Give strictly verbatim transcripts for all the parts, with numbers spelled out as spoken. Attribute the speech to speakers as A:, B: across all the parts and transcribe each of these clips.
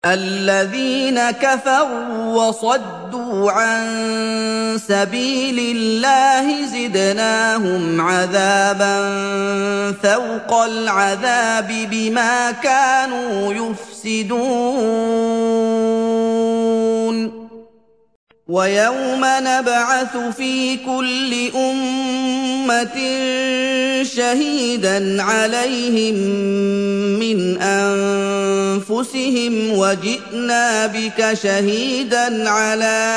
A: الذين كفروا وصدوا عن سبيل الله زدناهم عذابا فوق العذاب بما كانوا يفسدون ويوم نبعث في كل أمة شهيدا عليهم من أنفسهم وجئنا بك شهيدا على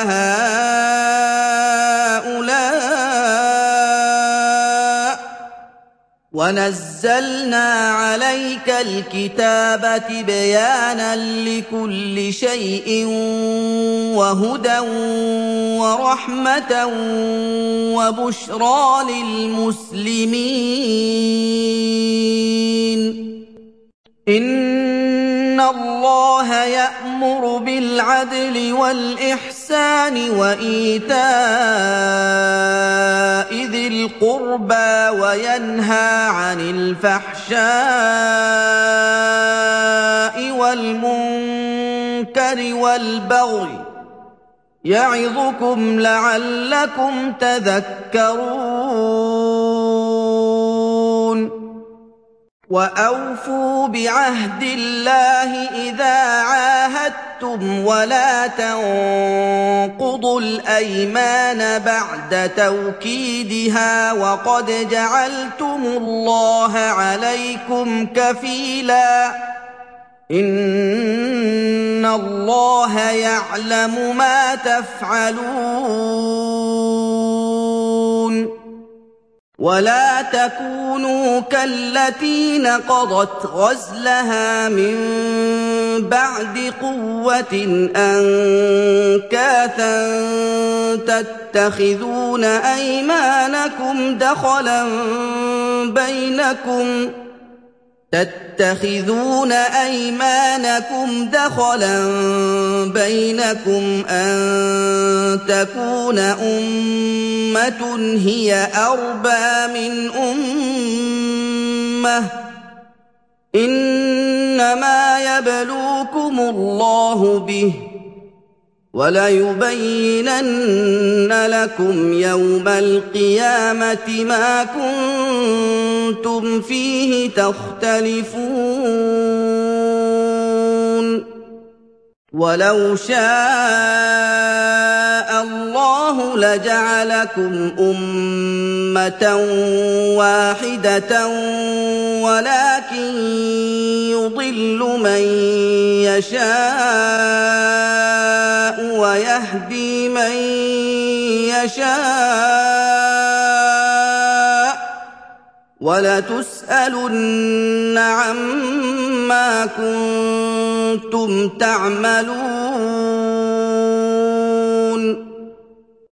A: هؤلاء ونزلنا عليك الكتاب تبيانا لكل شيء وهدى ورحمة وبشرى للمسلمين إن الله يأمر بالعدل والإحسان وإيتاء ذي القربى وينهى عن الفحشاء والمنكر والبغي يعظكم لعلكم تذكرون وأوفوا بعهد الله إذا عاهدتم ولا تنقضوا الأيمان بعد توكيدها وقد جعلتم الله عليكم كفيلا إن الله يعلم ما تفعلون ولا تكونوا كالتي نقضت غزلها من بعد قوة أنكاثا تتخذون أيمانكم دخلا بينكم تتخذون أيمانكم دخلا بينكم أن تكون أمة هي أربى من أمة إنما يبلوكم الله به وَلَيُبَيِّنَنَّ لَكُمْ يَوْمَ الْقِيَامَةِ مَا كُنتُمْ فِيهِ تَخْتَلِفُونَ وَلَوْ شَاءَ اللَّهُ لَجَعَلَكُمْ أُمَّةً وَاحِدَةً وَلَكِن يُضِلُّ مَن يَشَاءُ وَيَهْدِي مَن يَشَاءُ وَلَتُسْأَلُنَّ عَمَّا كُنتُمْ تَعْمَلُونَ